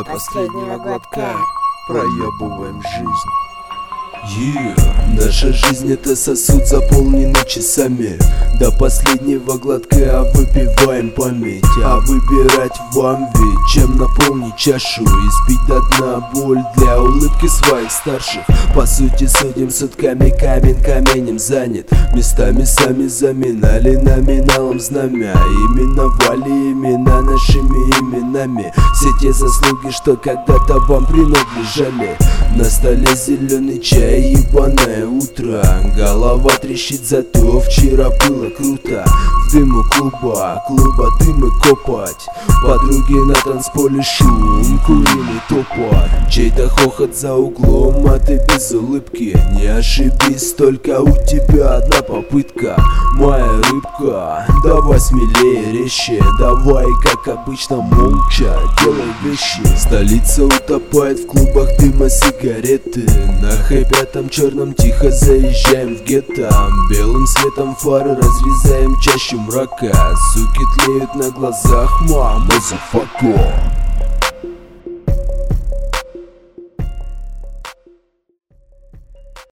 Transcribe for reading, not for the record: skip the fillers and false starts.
До последнего глотка проебываем жизнь. Наша жизнь это сосуд, заполненный часами. До последнего глотка выпиваем память. А выбирать вам ведь, чем наполнить чашу и спить до дна боль для улыбки своих старших. По сути судим сутками, камень каменем занят. Местами сами заминали номиналом знамя. Именовали имена нашими именами. Все те заслуги, что когда-то вам принадлежали. На столе зеленый чай, ебаное утро. Голова трещит, зато вчера было круто. В дыму клуба дым и копоть. Подруги на танцполе шум, куриный топот. Чей-то хохот за углом, а ты без улыбки. Не ошибись, только у тебя одна попытка. Моя рыбка, давай смелее, резче. Давай, как обычно, молча делай вещи. Столица утопает в клубах дыма сигареты. На хэппи-там черном тихо заезжаем в гетто. Белым светом фары разрезаем чащу мрака. Суки тлеют на глазах, мазафако.